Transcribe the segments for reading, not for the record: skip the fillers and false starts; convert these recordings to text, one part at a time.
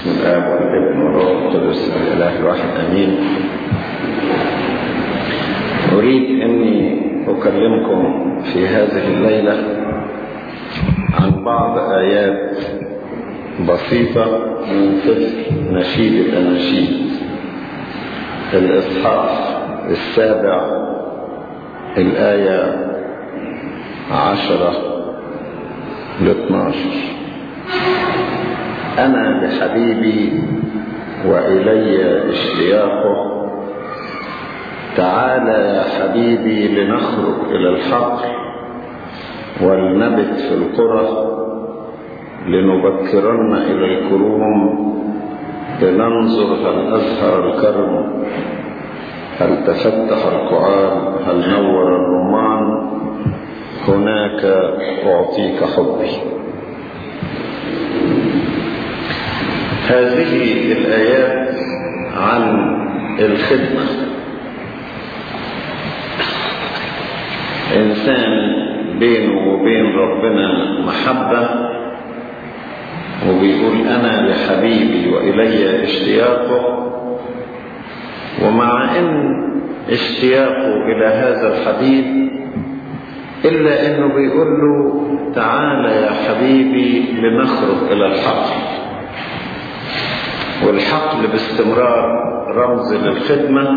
باسم الآب والابن والروح القدس الإله الواحد آمين. أريد أني أكلمكم في هذه الليلة عن بعض آيات بسيطة من سفر نشيد الأناشيد، الإصحاح 7 الآية 10-12. أنا لحبيبي وإلي اشتياقه، تعالى يا حبيبي لنخرج إلى الحقل ولنبت في القرى، لنبكرن إلى الكروم، لننظر هل أزهر الكرم، هل تفتح القعان، هل نور الرمان، هناك أعطيك حبي. هذه الآيات عن الخدمة. إنسان بينه وبين ربنا محبة، وبيقول أنا لحبيبي وإلي اشتياقه، ومع أن اشتياقه إلى هذا الحبيب إلا أنه بيقول له تعالى يا حبيبي لنخرج إلى الحقل. والحقل باستمرار رمز للخدمة،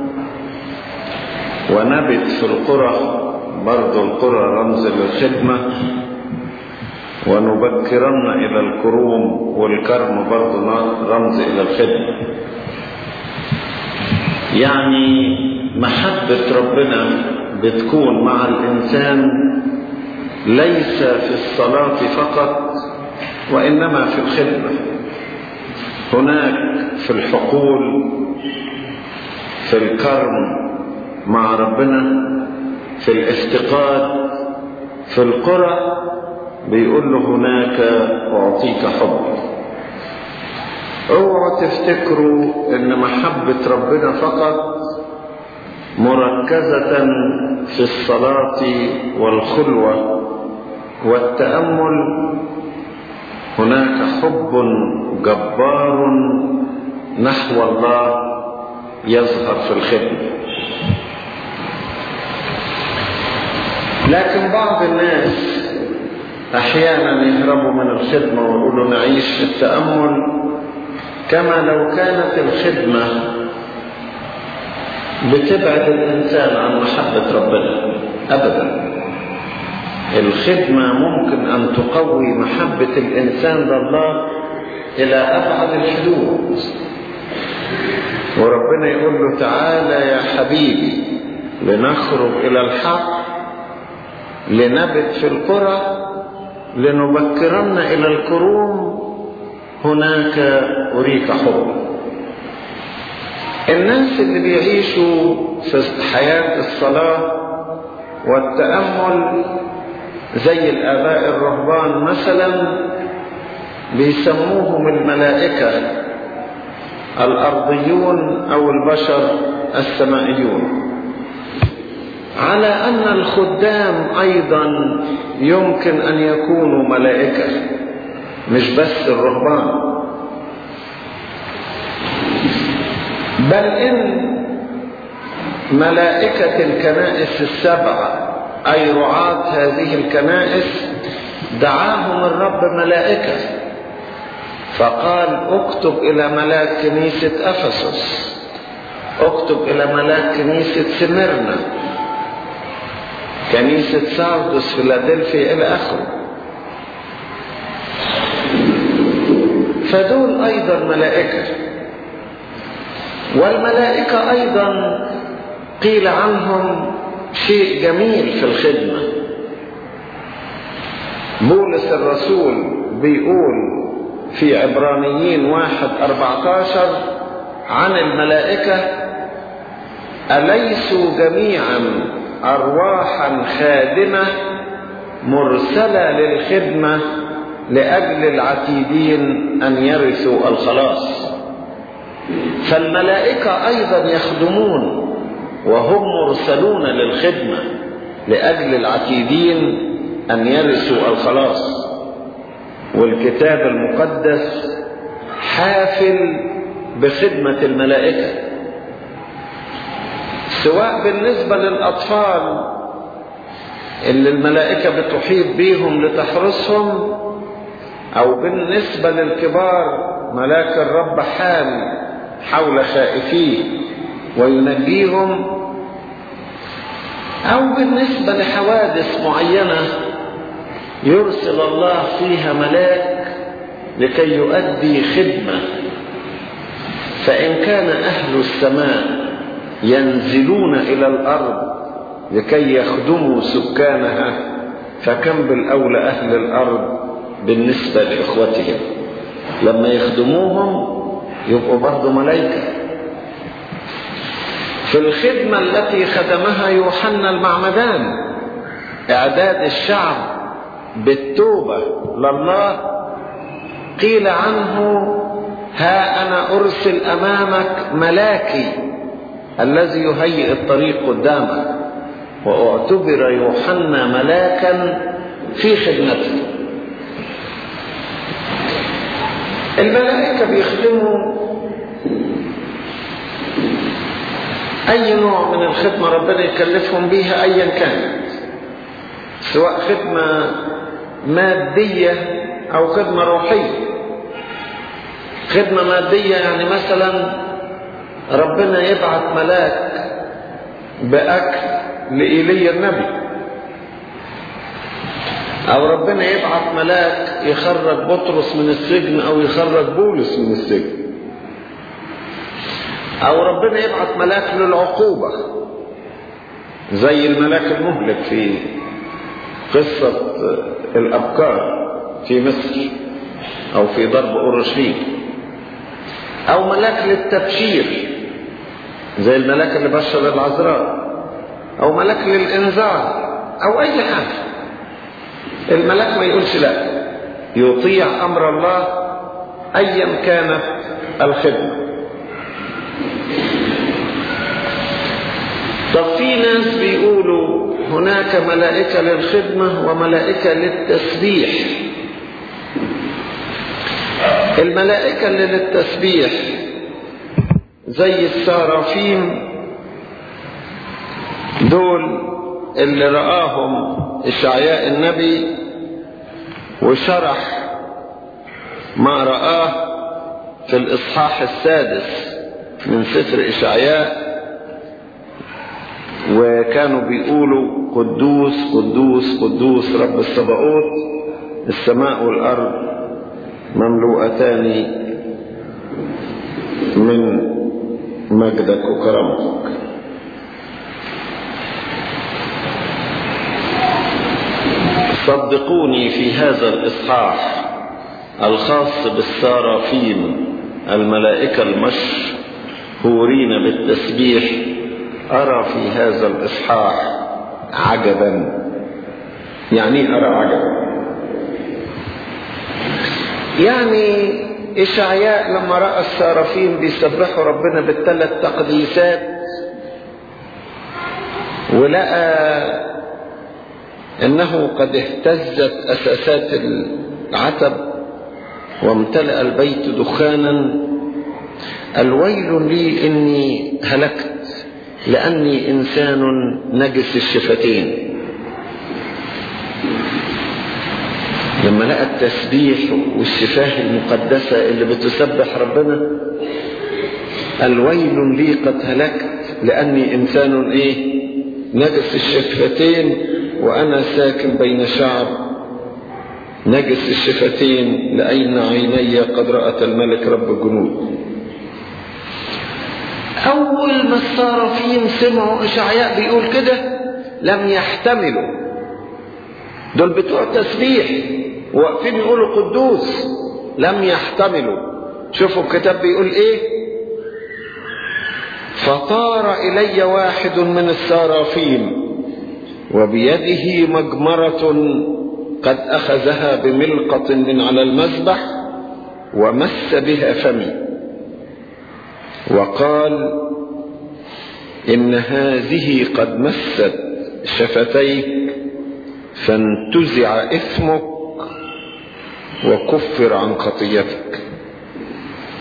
ونبت في القرى برضو القرى رمز للخدمة، ونبكرن إلى الكروم والكرم برضو رمز إلى الخدمة. يعني محبة ربنا بتكون مع الإنسان ليس في الصلاة فقط، وإنما في الخدمة. هناك في الحقول، في الكرم مع ربنا، في الافتقاد، في القرى، بيقول له هناك أعطيك حبي. اوعوا تفتكروا ان محبة ربنا فقط مركزة في الصلاة والخلوة والتأمل. هناك حب جبار نحو الله يظهر في الخدمة. لكن بعض الناس أحيانا يهربوا من الخدمة ويقولوا نعيش في التأمل، كما لو كانت الخدمة بتبعد الإنسان عن محبة ربنا. أبدا، الخدمة ممكن أن تقوي محبة الإنسان لله إلى أبعد الحدود. وربنا يقول له تعالى يا حبيبي لنخرج إلى الحق، لنبت في القرى، لنبكرن إلى الكروم، هناك أريك حب. الناس اللي بيعيشوا في حياة الصلاة والتأمل زي الآباء الرهبان مثلا، بيسموهم الملائكة الأرضيون أو البشر السمائيون، على أن الخدام أيضا يمكن أن يكونوا ملائكة، مش بس الرهبان. بل إن ملائكة الكنائس السبعة أي رعاة هذه الكنائس دعاهم الرب ملائكة، فقال اكتب إلى ملاك كنيسة أفسس، اكتب إلى ملاك كنيسة سميرنا، كنيسة ساردس، فيلادلفيا، إلى آخره. فدول أيضا ملائكة. والملائكة أيضا قيل عنهم شيء جميل في الخدمة. بولس الرسول بيقول في عبرانيين 1:14 عن الملائكة: أليسوا جميعا أرواحا خادمة مرسلة للخدمة لأجل العتيدين أن يرثوا الخلاص. فالملائكة أيضا يخدمون وهم مرسلون للخدمة لأجل العتيدين أن يرثوا الخلاص. والكتاب المقدس حافل بخدمة الملائكة، سواء بالنسبة للأطفال اللي الملائكة بتحيط بيهم لتحرسهم، أو بالنسبة للكبار ملاك الرب حال حول خائفيه وينجيهم، أو بالنسبة لحوادث معينة يرسل الله فيها ملاك لكي يؤدي خدمة. فإن كان أهل السماء ينزلون إلى الأرض لكي يخدموا سكانها، فكم بالأولى أهل الأرض بالنسبة لإخوتهم لما يخدموهم يبقوا برضو ملائكة. في الخدمة التي خدمها يوحنا المعمدان، إعداد الشعب بالتوبة لله، قيل عنه: ها أنا أرسل أمامك ملاكي الذي يهيئ الطريق قدامك. واعتبر يوحنا ملاكا في خدمته. الملائكة بيخدموا أي نوع من الخدمة ربنا يكلفهم بيها أيا كانت، سواء خدمة مادية أو خدمة روحية. خدمة مادية يعني مثلا ربنا يبعث ملاك بأكل لإيليا النبي، أو ربنا يبعث ملاك يخرج بطرس من السجن أو يخرج بولس من السجن، أو ربنا يبعث ملاك للعقوبة زي الملاك المهلك في قصة الأبكار في مصر أو في ضرب أورشليم، أو ملاك للتبشير زي الملاك اللي بشر العذراء، أو ملاك للإنذار، أو أي حاجة. الملاك ما يقولش لا، يطيع أمر الله أيا كانت الخدمة. طب في ناس بيقولوا هناك ملائكة للخدمة وملائكة للتسبيح. الملائكة اللي للتسبيح زي السرافيم دول اللي رآهم إشعياء النبي وشرح ما رآه في الإصحاح 6 من سفر إشعياء، وكانوا بيقولوا: قدوس قدوس قدوس رب الصباؤوت، السماء والأرض مملوءتان من مجدك وكرامتك. صدقوني في هذا الإصحاح الخاص بالسرافيم الملائكة المشهورين بالتسبيح، أرى في هذا الإصحاح عجبا. يعني أرى عجبا، يعني إشعياء لما رأى السرافيم بيسبحوا ربنا بالثلاث تقديسات، ولقى إنه قد اهتزت أساسات العتب وامتلأ البيت دخانا، الويل لي إني هلكت لأني إنسان نجس الشفتين. لما لقى التسبيح والشفاه المقدسة اللي بتسبح ربنا، الويل لي قد هلكت لأني إنسان نجس الشفتين، وأنا ساكن بين شعب نجس الشفتين، لأين عيني قد رأت الملك رب الجنود. أول ما السرافيم سمعوا إشعياء بيقول كده لم يحتملوا. دول بتوع تسبيح واقفين يقولوا قدوس، لم يحتملوا. شوفوا الكتاب بيقول إيه: فطار إلي واحد من السرافيم وبيده مجمرة قد أخذها بملقة من على المذبح ومس بها فمي، وقال: إن هذه قد مست شفتيك، فانتزع إثمك وكفر عن خطيتك.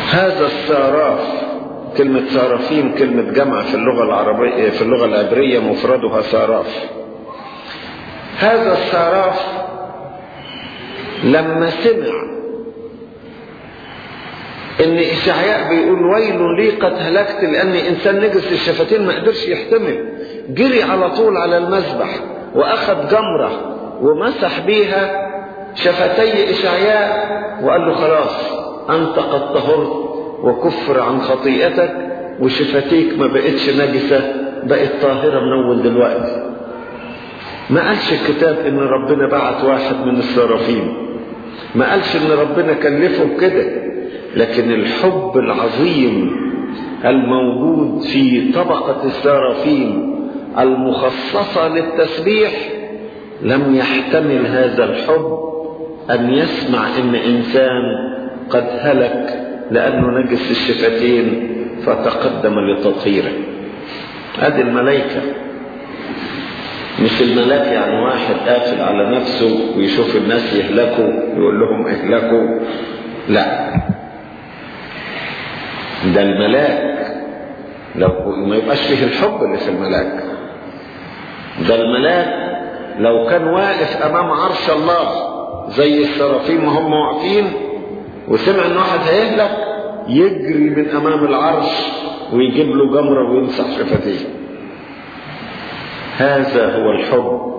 هذا الساراف، كلمة سارافين كلمة جمع في اللغة العربية، في اللغة العبرية مفردها ساراف. هذا الساراف لما سمع ان إشعياء بيقول ويل لي قد هلكت لاني انسان نجس الشفتين ما قدرش يحتمل، جري على طول على المذبح واخذ جمرة ومسح بيها شفتي إشعياء وقال له خلاص انت قد طهرت وكفر عن خطيئتك وشفتيك ما بقتش نجسة، بقت طاهرة من اول دلوقتي. ما قالش الكتاب ان ربنا بعت واحد من السرافين، ما قالش ان ربنا كلفه بكده، لكن الحب العظيم الموجود في طبقة السرافين المخصصة للتسبيح لم يحتمل هذا الحب أن يسمع إن إنسان قد هلك لأنه نجس الشفتين فتقدم لتطهيره. هذه الملائكة، مش الملاك يعني واحد قافل على نفسه ويشوف الناس يهلكوا يقول لهم اهلكوا، لا، ده الملاك لو ما يبقاش فيه الحب اللي في الملاك. ده الملاك لو كان واقف امام عرش الله زي السرافين ما هم واقفين وسمع ان واحد هيهلك يجري من امام العرش ويجيب له جمرة ويمسح شفتيه. هذا هو الحب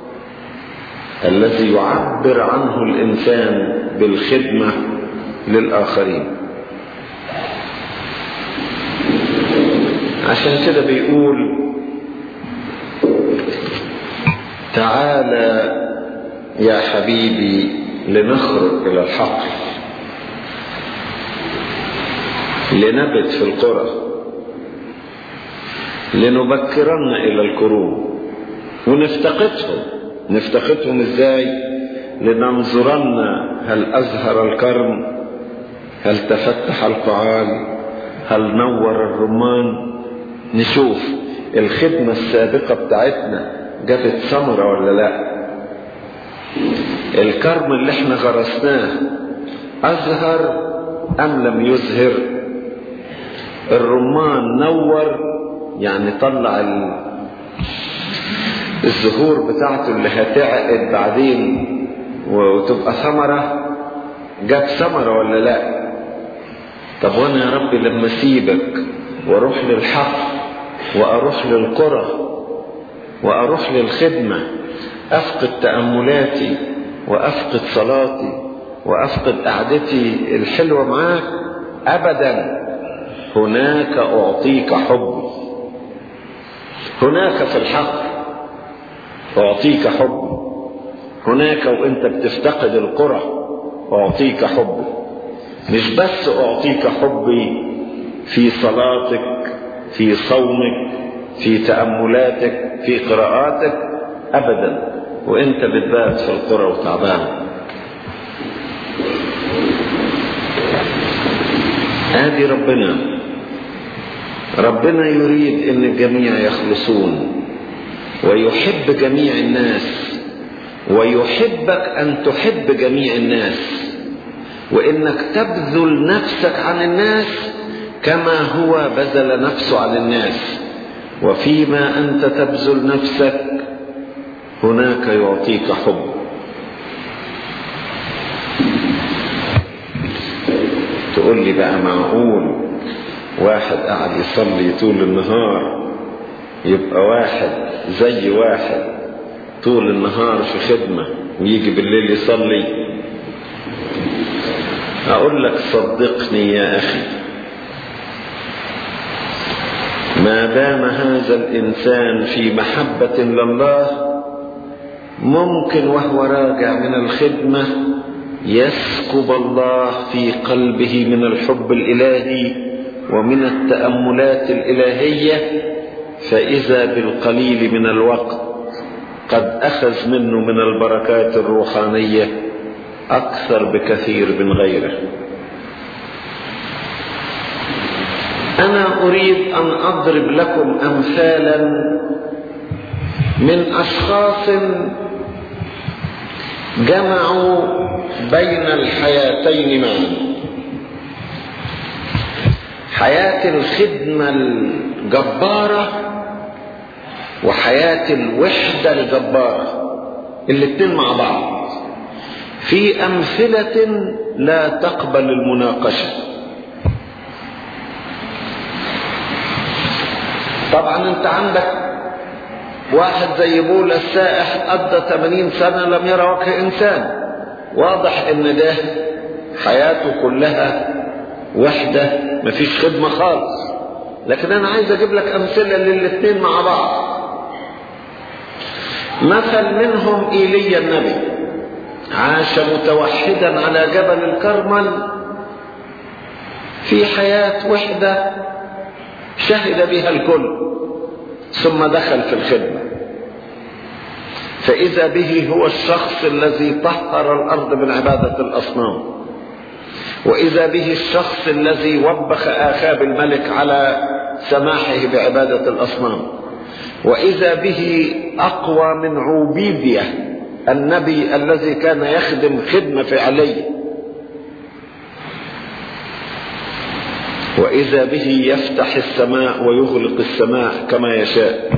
الذي يعبر عنه الإنسان بالخدمة للآخرين. عشان كده بيقول تعالى يا حبيبي لنخرج إلى الحقل، لنبت في القرى، لنبكرن إلى الكروم ونفتقدهم ازاي؟ لننظرن هل أزهر الكرم، هل تفتح القعال، هل نور الرمان. نشوف الخدمة السابقة بتاعتنا جابت ثمرة ولا لا، الكرم اللي احنا غرسناه أزهر أم لم يزهر، الرمان نور يعني طلع الزهور بتاعته اللي هتعقد بعدين وتبقى ثمرة، جاب ثمرة ولا لا؟ طب وانا يا ربي لما اسيبك واروح للحق واروح للقرى واروح للخدمة افقد تأملاتي وافقد صلاتي وافقد قعدتي الحلوة معاك؟ ابدا، هناك اعطيك حبي، هناك في الحق اعطيك حبي، هناك وانت بتفتقد القرى اعطيك حبي. مش بس اعطيك حبي في صلاتك، في صومك، في تأملاتك، في قراءاتك، ابدا وانت بتبات في القرى وتعبان. هذه ربنا يريد ان الجميع يخلصون ويحب جميع الناس، ويحبك ان تحب جميع الناس، وانك تبذل نفسك عن الناس كما هو بذل نفسه عن الناس. وفيما انت تبذل نفسك هناك يعطيك حب. تقول لي بقى معقول واحد قاعد يصلي طول النهار يبقى واحد زي واحد طول النهار في خدمة ويجي بالليل يصلي؟ أقول لك صدقني يا أخي، ما دام هذا الإنسان في محبة لله ممكن وهو راجع من الخدمة يسكب الله في قلبه من الحب الإلهي ومن التأملات الإلهية، فإذا بالقليل من الوقت قد أخذ منه من البركات الروحانية أكثر بكثير من غيره. أنا أريد أن أضرب لكم أمثالا من أشخاص جمعوا بين الحياتين معا. حياة الخدمة الجبارة وحياة الوحدة الجبارة، الاتنين مع بعض في أمثلة لا تقبل المناقشة. طبعا انت عندك واحد زي بولس السائح قضى 80 سنة لم يرى وجه إنسان، واضح ان ده حياته كلها وحدة مفيش خدمة خالص. لكن انا عايز اجيب لك امثلة للاتنين مع بعض. مثل منهم ايليا النبي، عاش متوحدا على جبل الكرمل في حياة وحدة شهد بها الكل، ثم دخل في الخدمة، فإذا به هو الشخص الذي طهر الأرض من عبادة الأصنام، وإذا به الشخص الذي وبخ آخاب الملك على سماحه بعبادة الأصنام، وإذا به أقوى من عوبيدية النبي الذي كان يخدم خدمة فعلية، وإذا به يفتح السماء ويغلق السماء كما يشاء،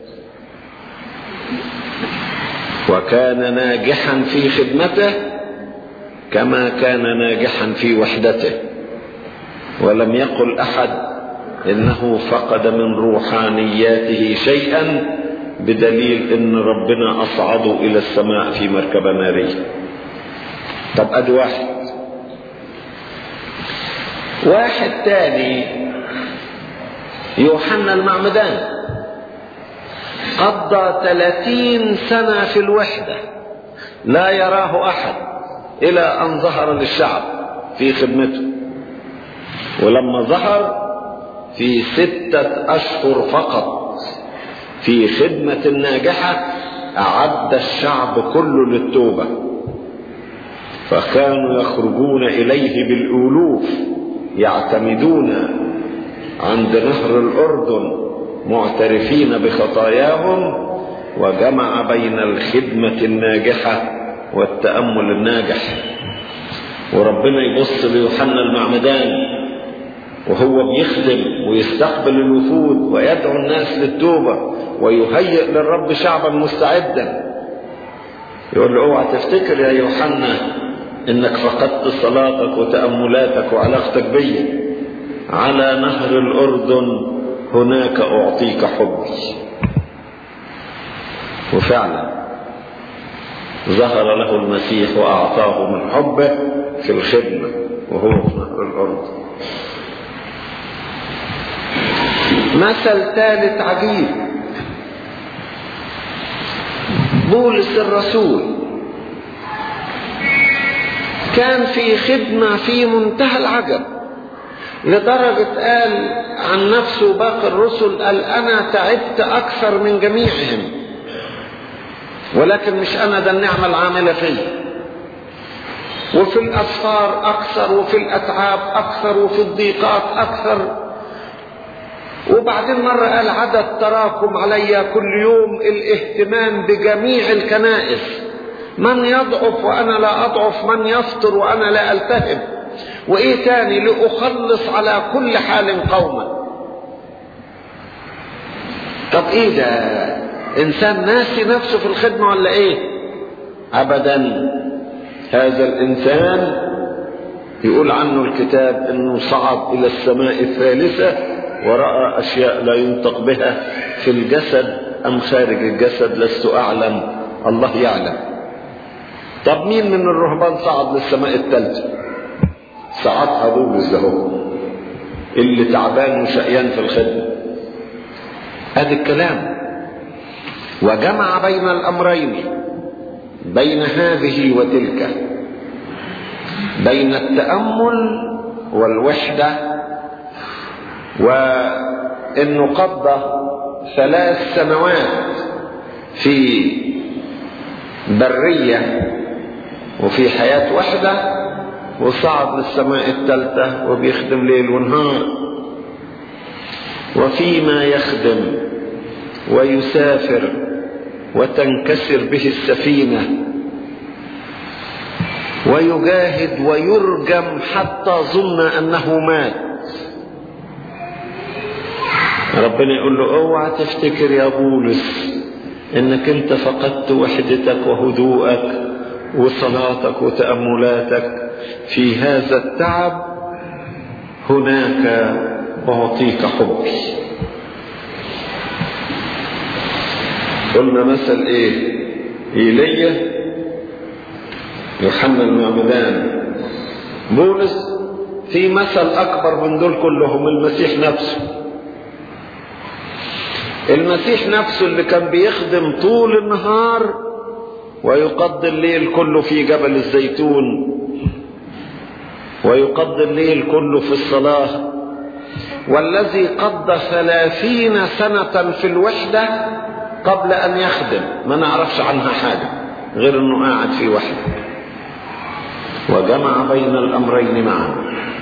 وكان ناجحا في خدمته كما كان ناجحا في وحدته، ولم يقل أحد إنه فقد من روحانياته شيئا بدليل إن ربنا أصعده إلى السماء في مركبة نارية. طب أدي واحد تاني، يوحنا المعمدان، قضى 30 سنة في الوحدة لا يراه أحد إلى أن ظهر للشعب في خدمته، ولما ظهر في 6 أشهر فقط في خدمة ناجحة أعد الشعب كله للتوبة، فكانوا يخرجون إليه بالألوف يعتمدون عند نهر الأردن معترفين بخطاياهم، وجمع بين الخدمة الناجحة والتأمل الناجح. وربنا يبص ليوحنا المعمدان وهو بيخدم ويستقبل الوفود ويدعو الناس للتوبة ويهيئ للرب شعبا مستعدا، يقول له اوعى تفتكر يا يوحنا انك فقدت صلاتك وتأملاتك وعلاقتك بي، على نهر الأردن هناك أعطيك حبي. وفعلا ظهر له المسيح وأعطاه من حبه في الخدمة وهو في نهر الأردن. مثل ثالث عجيب، بولس الرسول كان في خدمة في منتهى العجب، لدرجة قال عن نفسه باقي الرسل، قال أنا تعبت أكثر من جميعهم، ولكن مش أنا ده النعمة العاملة فيه، وفي الأسفار أكثر وفي الأتعاب أكثر وفي الضيقات أكثر. وبعدين مرة قال عدد تراكم علي كل يوم الاهتمام بجميع الكنائس، من يضعف وأنا لا أضعف، من يفطر وأنا لا ألتهب، وإيه تاني لأخلص على كل حال قوما. طب إيه ده؟ إنسان ناسي نفسه في الخدمة ولا إيه؟ أبدا، هذا الإنسان يقول عنه الكتاب إنه صعد إلى السماء الثالثة ورأى أشياء لا ينطق بها في الجسد أم خارج الجسد لست أعلم، الله يعلم. طب مين من الرهبان صعد للسماء الثالثة؟ صعدها بولس ده اللي تعبان وشقيان في الخدمة. ادي الكلام. وجمع بين الأمرين، بين هذه وتلك، بين التأمل والوحدة، وإنه قضى 3 سنوات في برية وفي حياة وحدة، وصعد للسماء الثالثة وبيخدم ليل ونهار. وفيما يخدم ويسافر وتنكسر به السفينة ويجاهد ويرجم حتى ظن أنه مات، ربنا يقول له اوعى تفتكر يا بولس انك انت فقدت وحدتك وهدوءك وصلاتك وتأملاتك. في هذا التعب هناك أعطيك حبي. قلنا مثل ايه؟ ايليا، يوحنا المعمدان، بولس. في مثل اكبر من دول كلهم، المسيح نفسه. المسيح نفسه اللي كان بيخدم طول النهار ويقضي الليل كله في جبل الزيتون، ويقضي الليل كله في الصلاة، والذي قضى 30 سنة في الوحدة قبل أن يخدم، ما نعرفش عنها حاجة غير أنه قاعد في وحدة، وجمع بين الأمرين معا.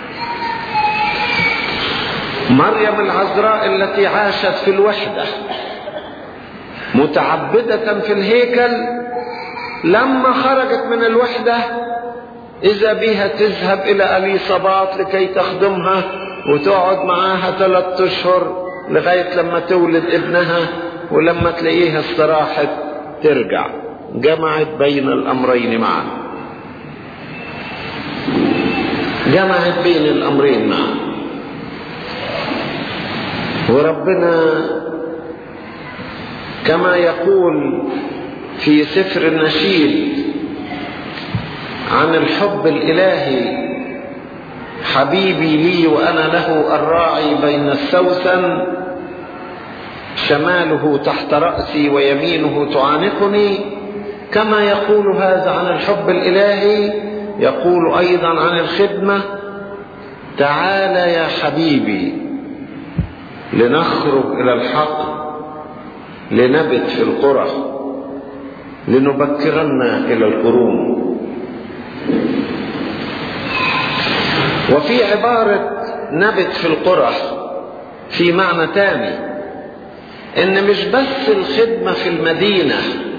مريم العذراء التي عاشت في الوحدة متعبدة في الهيكل، لما خرجت من الوحدة إذا بها تذهب إلى أليصابات لكي تخدمها وتقعد معاها 3 أشهر لغاية لما تولد ابنها، ولما تلاقيها استراحت ترجع. جمعت بين الأمرين معا، جمعت بين الأمرين معا. وربنا كما يقول في سفر النشيد عن الحب الإلهي: حبيبي لي وأنا له الراعي بين السوسن، شماله تحت رأسي ويمينه تعانقني. كما يقول هذا عن الحب الإلهي، يقول أيضا عن الخدمة: تعال يا حبيبي لنخرج إلى الحق، لنبت في القرى، لنبكرن إلى القرون. وفي عبارة نبت في القرى في معنى تاني، إن مش بس الخدمة في المدينة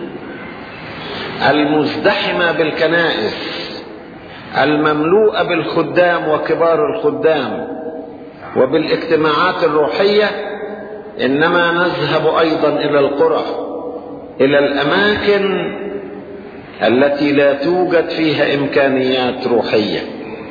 المزدحمة بالكنائس المملوءة بالخدام وكبار الخدام وبالاجتماعات الروحية، إنما نذهب أيضا إلى القرى، إلى الأماكن التي لا توجد فيها إمكانيات روحية.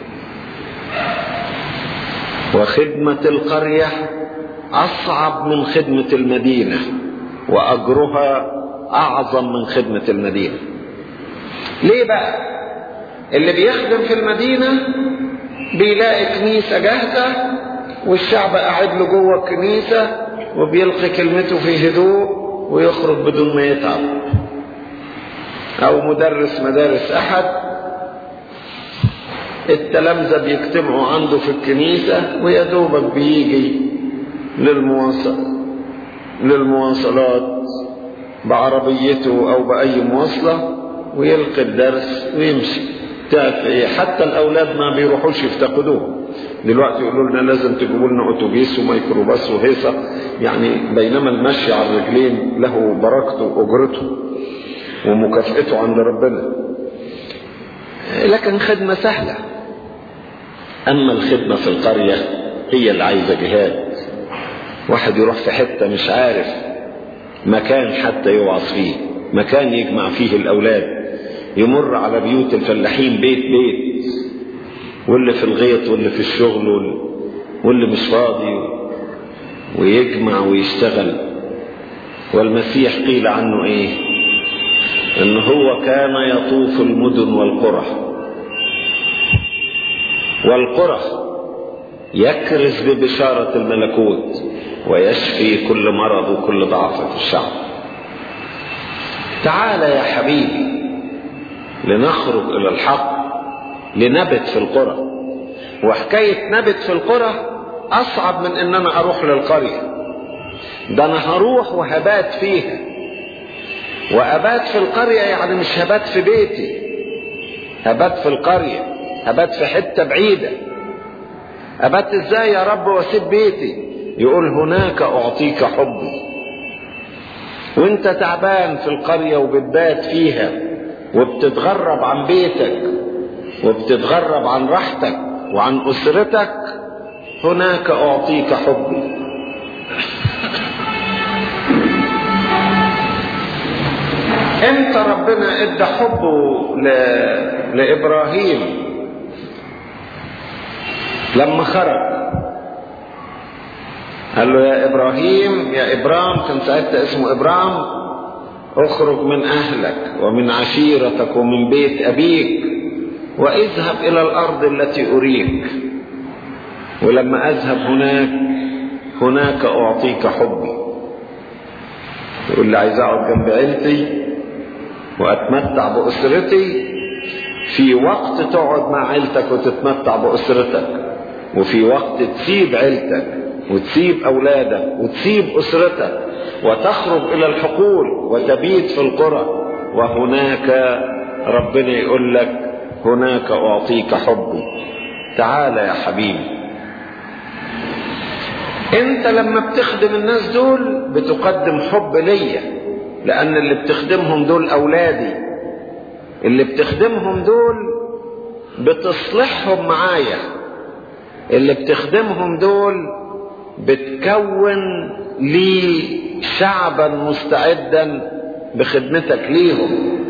وخدمة القرية أصعب من خدمة المدينة، وأجرها أعظم من خدمة المدينة. ليه بقى؟ اللي بيخدم في المدينة بيلاقي كنيسة جاهزة والشعب قاعد له جوه الكنيسة وبيلقي كلمته في هدوء ويخرج بدون ما يتعب. أو مدرس مدارس أحد، التلامذة بيجتمعوا عنده في الكنيسة ويا دوبك بيجي للمواصلات بعربيته أو بأي مواصلة ويلقي الدرس ويمشي. تعرف إيه؟ حتى الأولاد ما بيروحوش يفتقدوه. دلوقتي يقولوا لنا لازم تجيبوا لنا أتوبيس وميكروباص وهيصة، يعني بينما المشي على الرجلين له بركته وأجرته ومكافئته عند ربنا. لكن خدمة سهلة. أما الخدمة في القرية هي اللي عايزة جهاد. واحد يروح في حتة مش عارف مكان حتى يوعظ فيه، مكان يجمع فيه الأولاد، يمر على بيوت الفلاحين بيت بيت، واللي في الغيط واللي في الشغل واللي مش فاضي، ويجمع ويشتغل. والمسيح قيل عنه ايه؟ ان هو كان يطوف المدن والقرى يكرز ببشارة الملكوت ويشفي كل مرض وكل ضعف في الشعب. تعال يا حبيبي لنخرج إلى الحق، لنبت في القرى. وحكاية نبت في القرى أصعب من إن أنا أروح للقرية. ده أنا هروح وهبات فيها، وأبات في القرية يعني مش هبات في بيتي، هبات في القرية، هبات في حتة بعيدة. أبات إزاي يا رب واسيب بيتي؟ يقول هناك أعطيك حبي. وانت تعبان في القرية وبتبات فيها وبتتغرب عن بيتك وبتتغرب عن راحتك وعن أسرتك، هناك أعطيك حبي. امتى ربنا ادى حبه لإبراهيم؟ لما خرج قال له يا إبراهيم، يا إبرام، كان ساعتها اسمه إبرام، اخرج من أهلك ومن عشيرتك ومن بيت أبيك واذهب إلى الأرض التي أريك، ولما أذهب هناك أعطيك حبي. يقول لي عايز أقعد جنب عيلتي وأتمتع بأسرتي، في وقت تقعد مع عيلتك وتتمتع بأسرتك، وفي وقت تسيب عيلتك وتسيب أولادك وتسيب أسرتك وتخرج إلى الحقول وتبيت في القرى، وهناك ربنا يقول لك هناك أعطيك حبي. تعال يا حبيبي. انت لما بتخدم الناس دول بتقدم حب ليا، لأن اللي بتخدمهم دول أولادي، اللي بتخدمهم دول بتصلحهم معايا، اللي بتخدمهم دول بتكون لي شعبا مستعدا بخدمتك ليهم.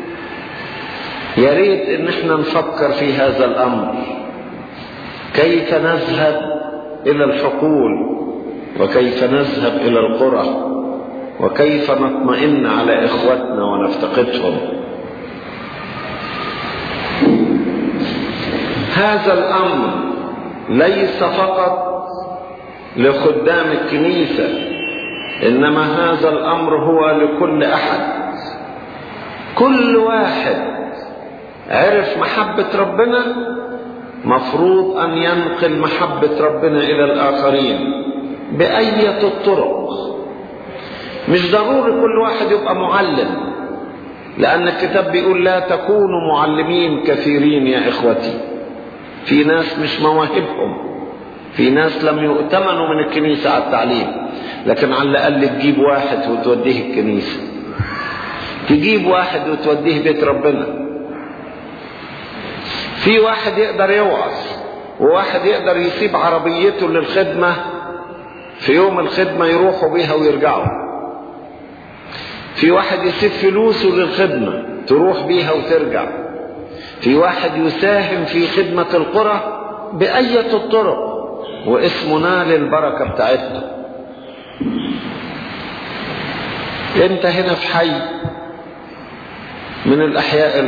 يا ريت ان احنا نفكر في هذا الامر، كيف نذهب الى الحقول وكيف نذهب الى القرى وكيف نطمئن على اخوتنا ونفتقدهم. هذا الامر ليس فقط لخدام الكنيسة، انما هذا الامر هو لكل احد. كل واحد عرف محبة ربنا مفروض ان ينقل محبة ربنا الى الاخرين بأية الطرق. مش ضروري كل واحد يبقى معلم، لان الكتاب بيقول لا تكونوا معلمين كثيرين يا اخوتي. في ناس مش مواهبهم، في ناس لم يؤتمنوا من الكنيسة على التعليم، لكن على الاقل تجيب واحد وتوديه الكنيسة، تجيب واحد وتوديه بيت ربنا. في واحد يقدر يوعظ، وواحد يقدر يسيب عربيته للخدمة في يوم الخدمة يروحوا بيها ويرجعوا. في واحد يسيب فلوسه للخدمة تروح بيها وترجع. في واحد يساهم في خدمة القرى بأية الطرق واسمه نال البركة بتاعتنا. انت هنا في حي من الأحياء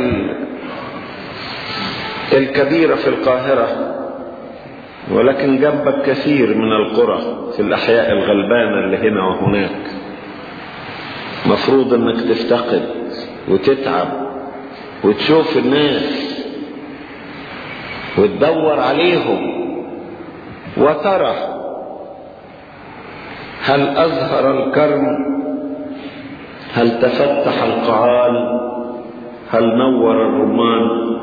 الكبيرة في القاهرة، ولكن جنبك كثير من القرى في الأحياء الغلبانة اللي هنا وهناك. مفروض انك تفتقد وتتعب وتشوف الناس وتدور عليهم وترى هل أزهر الكرم، هل تفتح القعال، هل نور الرمان.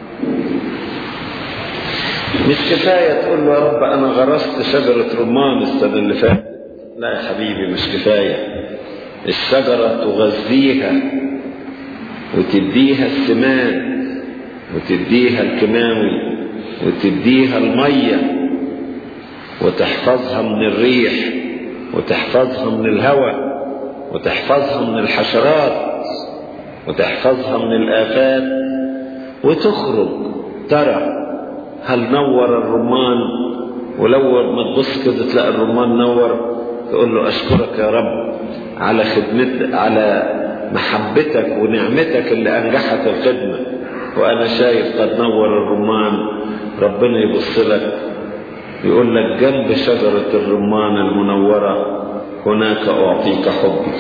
مش كفاية تقول له يا رب أنا غرست شجرة رمان السنة اللي فاتت. لا يا حبيبي، مش كفاية. الشجرة تغذيها وتديها السمان وتديها الكيماوي وتديها المية وتحفظها من الريح وتحفظها من الهواء وتحفظها من الحشرات وتحفظها من الآفات، وتخرج ترى هل نور الرمان. ولو ما تبص كده تلاقي الرمان نور، تقول له أشكرك يا رب على خدمتك، على محبتك ونعمتك اللي أنجحت الخدمة، وأنا شايف قد نور الرمان. ربنا يبص لك يقول لك جنب شجرة الرمان المنورة هناك أعطيك حبي.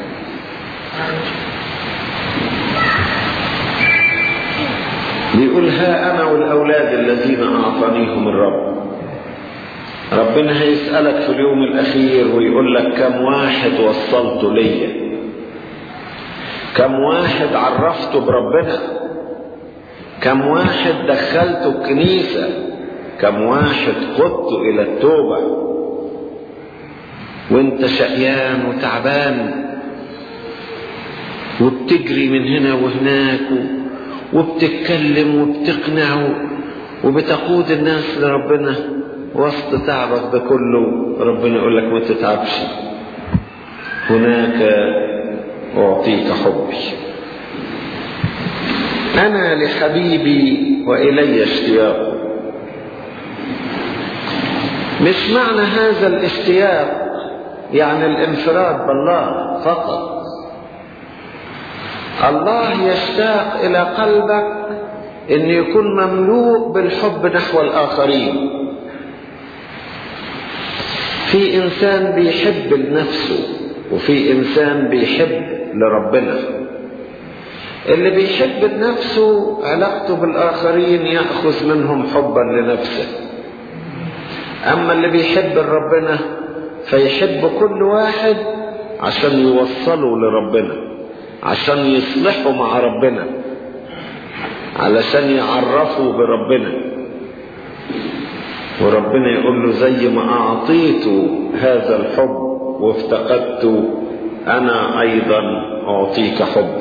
بيقول ها أنا والأولاد الذين أعطانيهم الرب. ربنا هيسألك في اليوم الأخير ويقول لك كم واحد وصلت ليا، كم واحد عرفته بربنا، كم واحد دخلته الكنيسة، كم واحد قدته إلى التوبة. وانت شقيان وتعبان وبتجري من هنا وهناك وبتتكلم وبتقنع وبتقود الناس لربنا، وسط تعبك ده كله ربنا يقول لك ما تتعبش، هناك أعطيك حبي. أنا لحبيبي وإلي اشتياق. مش معنى هذا الاشتياق يعني الانفراد بالله فقط. الله يشتاق إلى قلبك إن يكون مملوء بالحب نحو الآخرين. في إنسان بيحب لنفسه وفي إنسان بيحب لربنا. اللي بيحب لنفسه علاقته بالآخرين يأخذ منهم حبا لنفسه. أما اللي بيحب لربنا فيحب كل واحد عشان يوصله لربنا، عشان يصلحوا مع ربنا، علشان يعرفوا بربنا. وربنا يقول له زي ما أعطيته هذا الحب وافتقدته أنا أيضا أعطيك حب.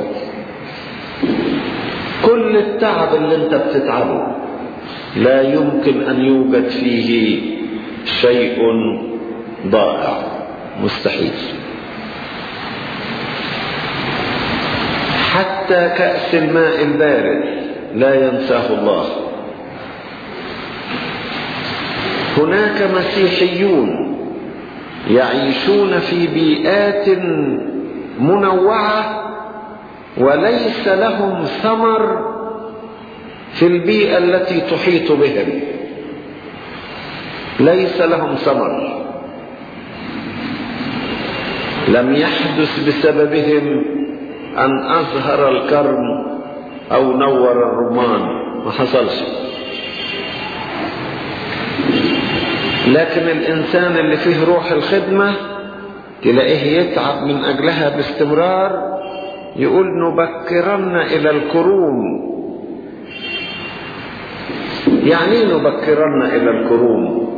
كل التعب اللي انت بتتعبه لا يمكن أن يوجد فيه شيء ضائع، مستحيل. حتى كأس الماء البارد لا ينساه الله. هناك مسيحيون يعيشون في بيئات منوعة وليس لهم ثمر في البيئة التي تحيط بهم، ليس لهم ثمر. لم يحدث بسببهم أن أزهر الكرم أو نور الرمان، ما حصلش. لكن الإنسان اللي فيه روح الخدمة تلاقيه يتعب من أجلها باستمرار. يقول نبكرن إلى الكروم. يعني نبكرن إلى الكروم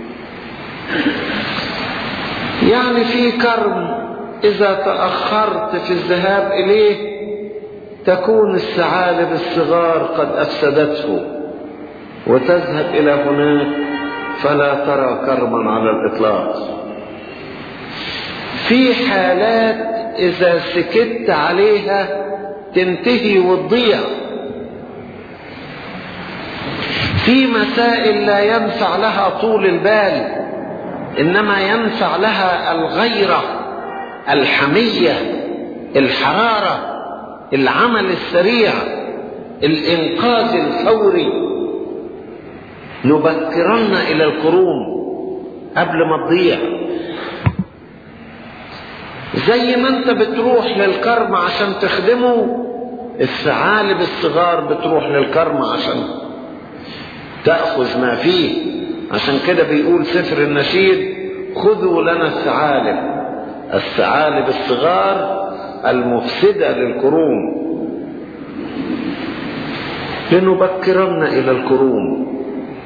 يعني في كرم إذا تأخرت في الذهاب إليه تكون الثعالب الصغار قد أفسدته، وتذهب إلى هناك فلا ترى كرما على الإطلاق. في حالات إذا سكت عليها تنتهي وتضيع. في مسائل لا ينفع لها طول البال، إنما ينفع لها الغيرة، الحمية، الحرارة، العمل السريع، الإنقاذ الفوري. نبكرن إلى الكروم قبل ما تضيع. زي ما انت بتروح للكرم عشان تخدمه، الثعالب الصغار بتروح للكرم عشان تأخذ ما فيه. عشان كده بيقول سفر النشيد خذوا لنا الثعالب الصغار المفسدة للكروم. لنبكرن إلى الكروم.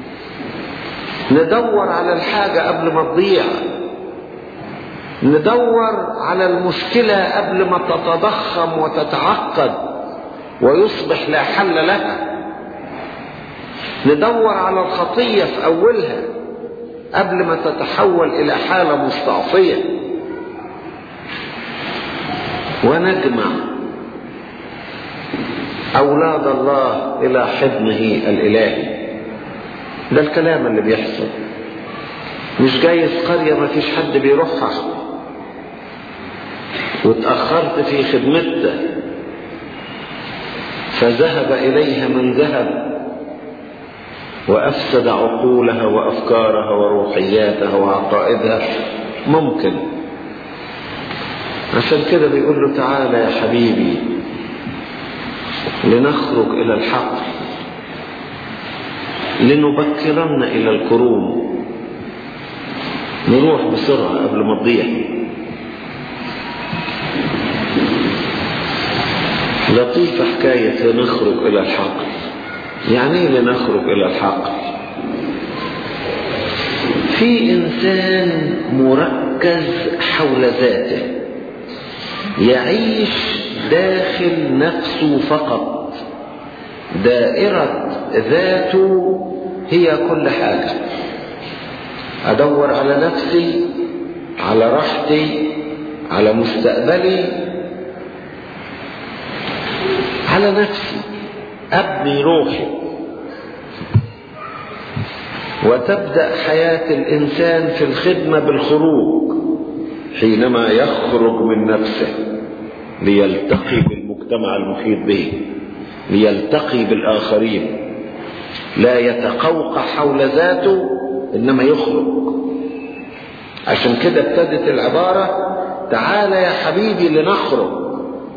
ندور على الحاجة قبل ما تضيع، ندور على المشكلة قبل ما تتضخم وتتعقد ويصبح لا حل لها. ندور على الخطية في أولها قبل ما تتحول إلى حالة مستعصية. ونجمع أولاد الله إلى حضنه الإلهي. ده الكلام اللي بيحصل. مش جايز قرية ما فيش حد بيروحها وتأخرت في خدمتها فذهب إليها من ذهب وأفسد عقولها وأفكارها وروحياتها وعقائدها. ممكن. عشان كده بيقول له تعالى يا حبيبي لنخرج إلى الحق، لنبكرن إلى الكروم. نروح بسرعة قبل ما تضيع. لطيفة حكاية لنخرج إلى الحق. يعني ايه لنخرج إلى الحق؟ في إنسان مركز حول ذاته، يعيش داخل نفسه فقط، دائرة ذاته هي كل حاجة. أدور على نفسي، على راحتي، على مستقبلي، على نفسي. أبني روحي. وتبدأ حياة الإنسان في الخدمة بالخروج، حينما يخرج من نفسه ليلتقي بالمجتمع المحيط به، ليلتقي بالآخرين، لا يتقوقع حول ذاته إنما يخرج. عشان كده ابتدت العبارة تعال يا حبيبي لنخرج.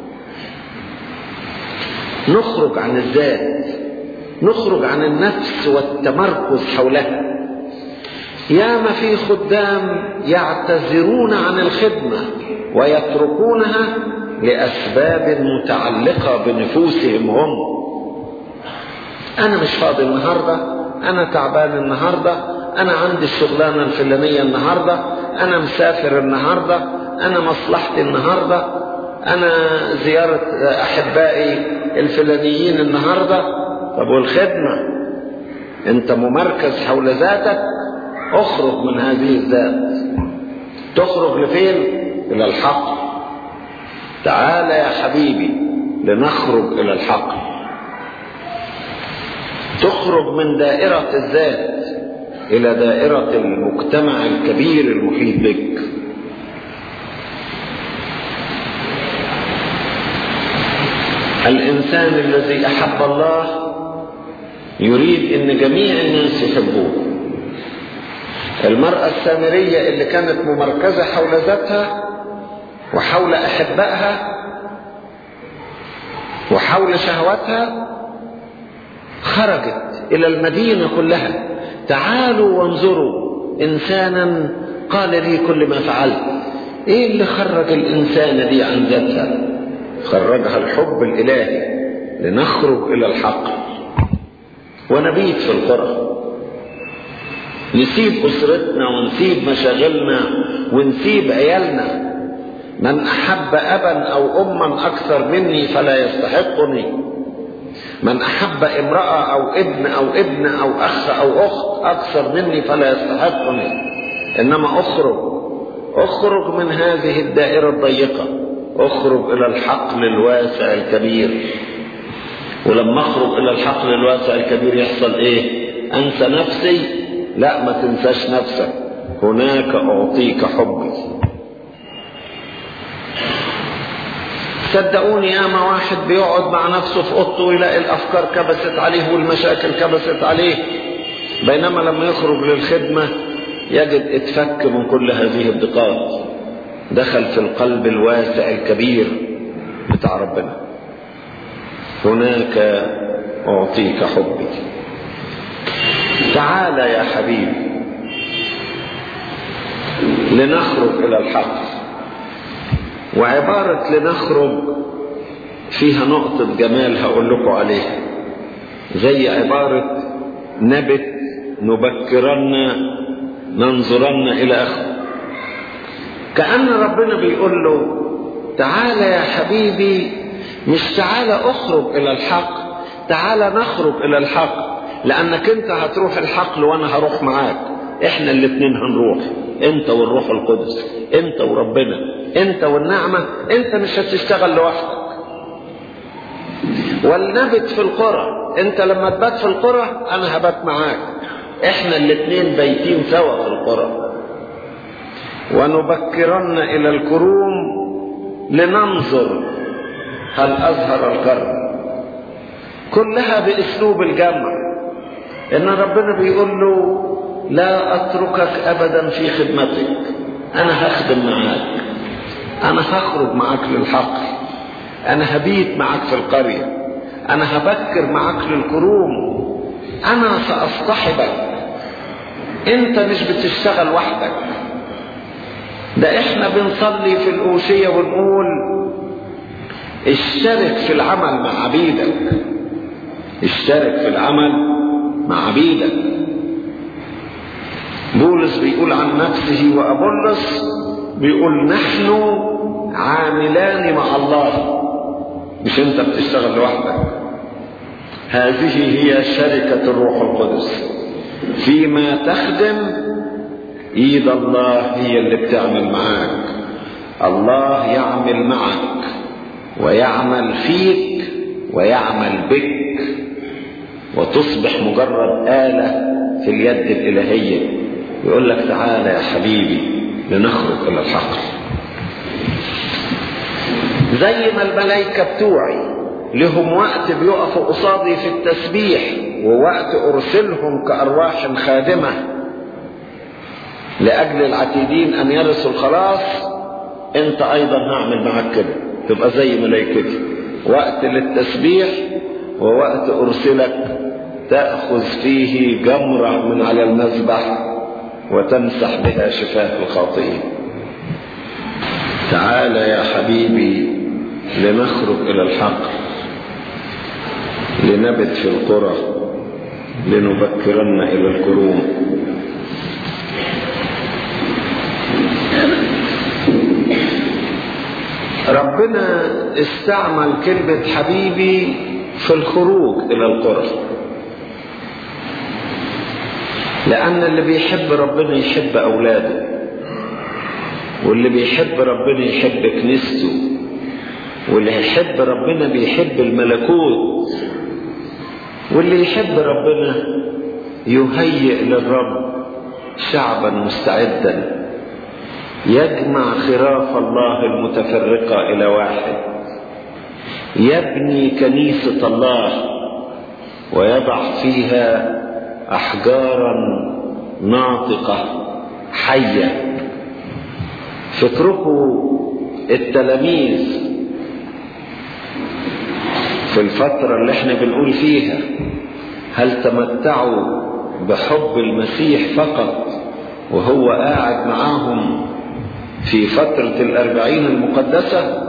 نخرج عن الذات، نخرج عن النفس والتمركز حولها. ياما في خدام يعتذرون عن الخدمة ويتركونها لأسباب متعلقة بنفوسهم هم. أنا مش فاضي النهاردة، أنا تعبان النهاردة، أنا عندي الشغلانة الفلانية النهاردة، أنا مسافر النهاردة، أنا مصلحتي النهاردة، أنا زيارة أحبائي الفلانيين النهاردة. طب والخدمة؟ أنت ممركز حول ذاتك. اخرج من هذه الذات. تخرج لفين؟ إلى الحق. تعال يا حبيبي لنخرج إلى الحق. تخرج من دائرة الذات إلى دائرة المجتمع الكبير المحيط بك. الإنسان الذي أحب الله يريد أن جميع الناس يحبوه. المرأة السامرية اللي كانت ممركزة حول ذاتها وحول أحبائها وحول شهواتها خرجت إلى المدينة كلها. تعالوا وانظروا إنسانا قال لي كل ما فعلت. إيه اللي خرج الإنسانة دي عن ذاتها؟ خرجها الحب الإلهي. لنخرج إلى الحق ونبيت في القرى، نسيب أسرتنا ونسيب مشاغلنا ونسيب عيالنا. من أحب أبا أو أما أكثر مني فلا يستحقني. من أحب امرأة أو ابن أو أخ أو أخت أكثر مني فلا يستحقني. إنما أخرج من هذه الدائرة الضيقة، أخرج إلى الحقل الواسع الكبير. ولما أخرج إلى الحقل الواسع الكبير يحصل إيه؟ أنسى نفسي؟ لا، ما تنساش نفسك. هناك أعطيك حبي. صدقوني ياما واحد بيقعد مع نفسه في اوضته ويلاقي الافكار كبست عليه والمشاكل كبست عليه، بينما لما يخرج للخدمة يجد اتفك من كل هذه الضيقات، دخل في القلب الواسع الكبير بتاع ربنا. هناك أعطيك حبي. تعال يا حبيبي لنخرج إلى الحق. وعبارة لنخرج فيها نقطة جمال هقول لكم عليها، زي عبارة نبت نبكرن ننظرن إلى آخره. كأن ربنا بيقول له تعال يا حبيبي، مش تعال اخرج إلى الحق، تعال نخرج إلى الحق، لأنك أنت هتروح الحقل وأنا هروح معاك. إحنا الاتنين هنروح، أنت والروح القدس، أنت وربنا، أنت والنعمة. أنت مش هتشتغل لوحدك. والنبت في القرى، أنت لما تبات في القرى أنا هبات معاك. إحنا الاتنين بايتين سوا في القرى. ونبكرن إلى الكروم لننظر هل أظهر الكرم. كلها بأسلوب الجمع، إن ربنا بيقول له لا أتركك أبدا في خدمتك، أنا هخدم معاك، أنا هخرج معاك للحق، أنا هبيت معاك في القرية، أنا هبكر معاك للكروم، أنا سأصطحبك. أنت مش بتشتغل وحدك. ده إحنا بنصلي في الأوشية ونقول اشترك في العمل مع عبيدك، اشترك في العمل مع عبيدك. بولس بيقول عن نفسه وأبولس، بيقول نحن عاملان مع الله، مش انت بتشتغل لوحدك. هذه هي شركة الروح القدس. فيما تخدم ايد الله هي اللي بتعمل معاك. الله يعمل معك ويعمل فيك ويعمل بك. وتصبح مجرد آلة في اليد الإلهية. يقول لك تعالى يا حبيبي لنخرج إلى الحقل. زي ما الملائكة بتوعي لهم وقت بيقفوا قصادي في التسبيح، ووقت أرسلهم كأرواح خادمة لأجل العتيدين أن يرثوا الخلاص، أنت أيضا هعمل معك كده، تبقى زي ملائكتي، وقت للتسبيح ووقت أرسلك تأخذ فيه جمرة من على المذبح وتمسح بها شفاه الخاطئين. تعال يا حبيبي لنخرج إلى الحقل، لنبت في القرى، لنبكرن إلى الكروم. ربنا استعمل كلمة حبيبي في الخروج إلى القرى، لأن اللي بيحب ربنا يحب أولاده، واللي بيحب ربنا يحب كنيسته، واللي يحب ربنا بيحب الملكوت، واللي يحب ربنا يهيئ للرب شعبا مستعدا يجمع خراف الله المتفرقة إلى واحد، يبني كنيسة الله ويضع فيها أحجارا ناطقة حية. فاتركوا التلاميذ في الفترة اللي احنا بنقول فيها هل تمتعوا بحب المسيح فقط وهو قاعد معاهم في فترة 40 المقدسة؟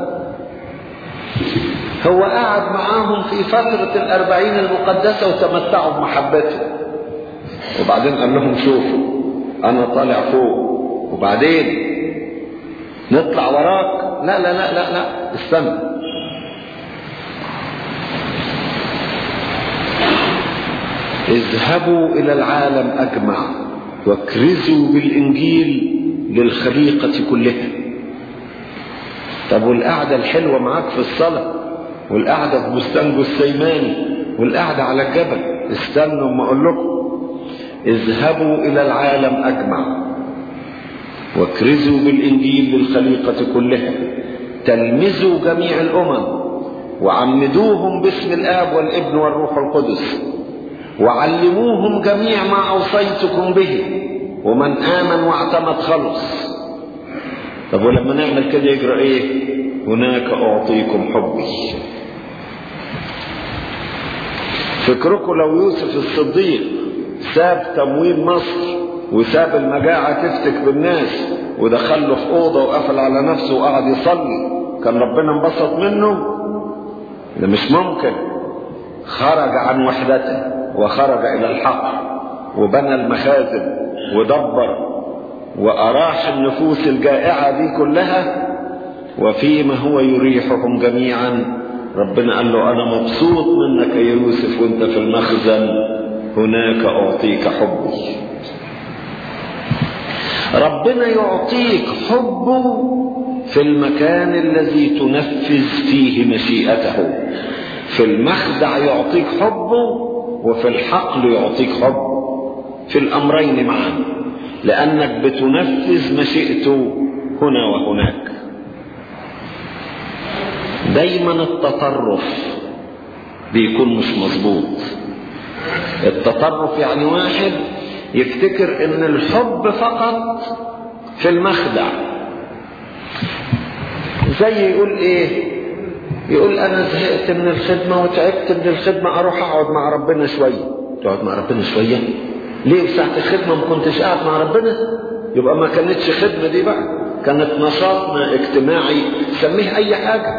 هو قاعد معاهم في فترة 40 المقدسة وتمتعوا بمحبته، وبعدين قال لهم شوفوا أنا طالع فوق، وبعدين نطلع وراك. لا لا لا لا لا، استنى. اذهبوا إلى العالم أجمع واكرزوا بالإنجيل للخليقة كلها. طب والقعدة الحلوة معاك في الصلاة، والقعدة في بستان جثيماني، والقعدة على الجبل، استنوا ما أقول لكم. اذهبوا إلى العالم أجمع واكرزوا بالإنجيل للخليقة كلها، تلمذوا جميع الأمم وعمدوهم باسم الآب والابن والروح القدس، وعلموهم جميع ما أوصيتكم به، ومن آمن واعتمد خلص. طب ولما نعمل كده يجرى ايه؟ هناك أعطيكم حبي. فكركم لو يوسف الصديق ساب تموين مصر وساب المجاعة تفتك بالناس ودخله في أوضة وقفل على نفسه وقعد يصلي، كان ربنا انبسط منه؟ ده مش ممكن. خرج عن وحدته وخرج إلى الحق وبنى المخازن ودبر وأراح النفوس الجائعة دي كلها، وفيما هو يريحهم جميعا ربنا قال له أنا مبسوط منك يا يوسف وانت في المخزن، هناك أعطيك حبي. ربنا يعطيك حبه في المكان الذي تنفذ فيه مشيئته. في المخدع يعطيك حبه، وفي الحقل يعطيك حبه، في الأمرين معا، لأنك بتنفذ مشيئته هنا وهناك. دايما التطرف بيكون مش مظبوط. التطرف يعني واحد يفتكر ان الحب فقط في المخدع، زي يقول ايه؟ يقول انا زهقت من الخدمة وتعبت من الخدمة، اروح اقعد مع ربنا شوية. تقعد مع ربنا شوية ليه؟ ساعة الخدمة ما كنتش قاعد مع ربنا؟ يبقى ما كانتش خدمة دي بقى، كانت نشاط اجتماعي، سميه اي حاجة.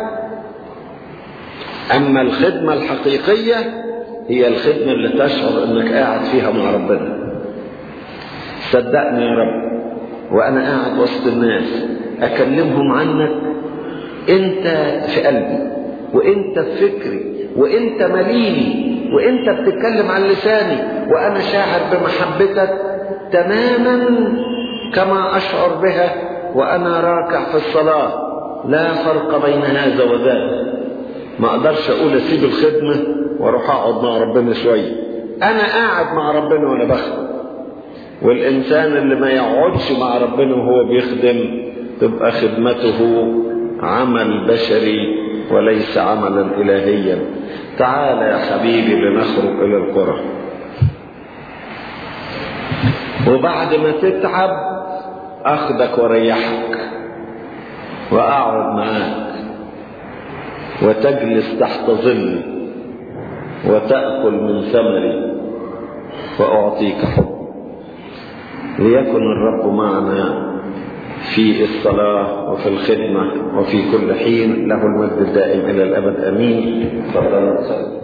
اما الخدمة الحقيقية هي الخدمة اللي تشعر انك قاعد فيها مع ربنا. صدقني يا رب وانا قاعد وسط الناس اكلمهم عنك، انت في قلبي وانت في فكري وانت مليني وانت بتتكلم عن لساني، وانا شاعر بمحبتك تماما كما اشعر بها وانا راكع في الصلاة. لا فرق بين هذا وذاك. ما اقدرش اقول اسيب الخدمة واروح اقعد مع ربنا شوية، أنا قاعد مع ربنا وأنا بخدم. والإنسان اللي ما يقعدش مع ربنا وهو بيخدم تبقى خدمته عمل بشري وليس عملا إلهيا. تعال يا حبيبي لنخرج إلى القرى، وبعد ما تتعب أخدك وريحك وأقعد معاك وتجلس تحت ظلي وتأكل من ثمري وأعطيك حب. ليكن الرب معنا في الصلاة وفي الخدمة وفي كل حين، له المجد الدائم إلى الأبد. أمين. تفضل.